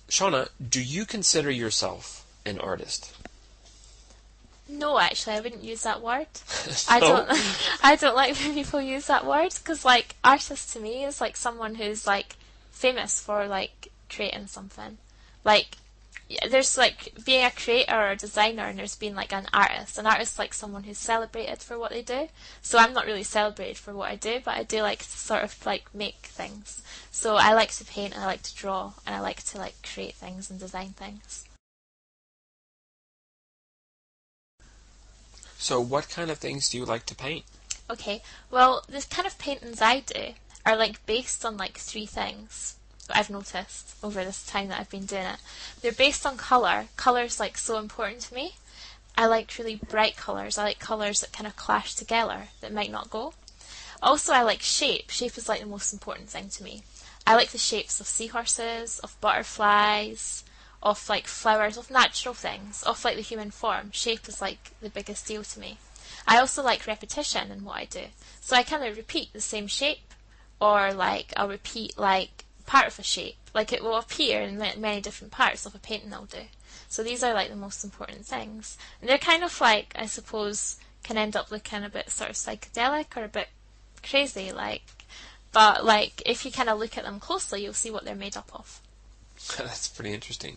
Shauna, do you consider yourself an artist? No, actually, I wouldn't use that word. I No? don't. I don't like when people use that word because, like, artist to me is like someone who's like famous for like creating something. Like, there's like being a creator or a designer, and there's being like an artist. An artist is like someone who's celebrated for what they do. So I'm not really celebrated for what I do, but I do like to sort of like make things. So I like to paint, and I like to draw, and I like to like create things and design things. So what kind of things do you like to paint? Okay, well, the kind of paintings I do are like based on like three things that I've noticed over this time that I've been doing it. They're based on colour. Colour's like so important to me. I like really bright colours. I like colours that kind of clash together that might not go. Also, I like shape. Shape is like the most important thing to me. I like the shapes of seahorses, of butterflies, of like flowers, of natural things, of like the human form. Shape is like the biggest deal to me. I also like repetition in what I do. So I kind of repeat the same shape, or like I'll repeat like part of a shape. Like it will appear in many different parts of a painting I'll do. So these are like the most important things. And they're kind of like, I suppose, can end up looking a bit sort of psychedelic or a bit crazy, like, but like if you kind of look at them closely, you'll see what they're made up of. That's pretty interesting.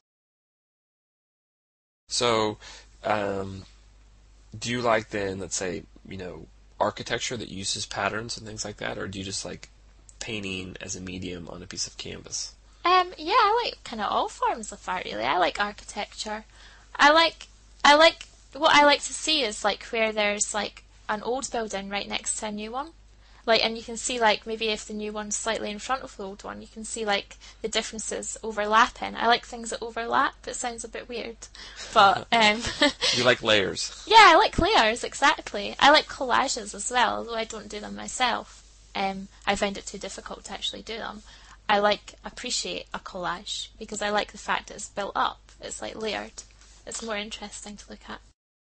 So, um, do you like then, let's say, architecture that uses patterns and things like that, or do you just like painting as a medium on a piece of canvas? Yeah, I like kind of all forms of art really. I like architecture. I like, I like what I like to see is like where there's like an old building right next to a new one. Like, and you can see like maybe if the new one's slightly in front of the old one, you can see like the differences overlapping. I like things that overlap. It sounds a bit weird, but You like layers. yeah, I like layers exactly. I like collages as well, although I don't do them myself. I find it too difficult to actually do them. I like appreciate a collage because I like the fact that it's built up. It's like layered. It's more interesting to look at.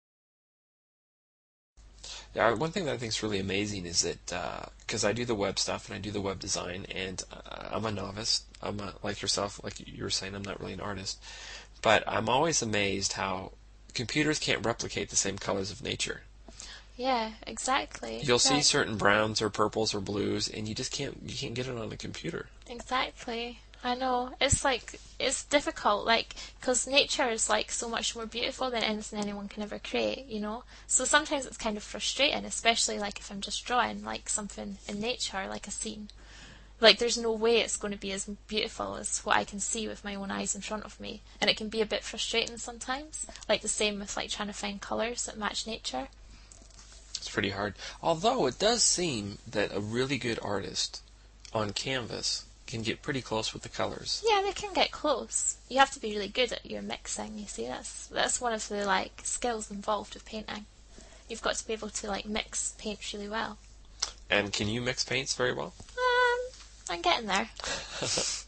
Yeah, one thing that I think is really amazing is that because I do the web stuff and I do the web design, and I'm a novice. Like yourself, like you were saying, I'm not really an artist, but I'm always amazed how computers can't replicate the same colors of nature. Yeah, exactly. You'll see Right. certain browns or purples or blues, and you can't get it on a computer. Exactly. I know. It's like, it's difficult, like, because nature is, like, so much more beautiful than anything anyone can ever create, you know? So sometimes it's kind of frustrating, especially, like, if I'm just drawing, like, something in nature, like a scene. Like, there's no way it's going to be as beautiful as what I can see with my own eyes in front of me. And it can be a bit frustrating sometimes. Like, the same with, like, trying to find colours that match nature. It's pretty hard. Although it does seem that a really good artist on canvas can get pretty close with the colors. Yeah, they can get close. You have to be really good at your mixing, you see. That's one of the, like, skills involved with painting. You've got to be able to, like, mix paints really well. And can you mix paints very well? I'm getting there.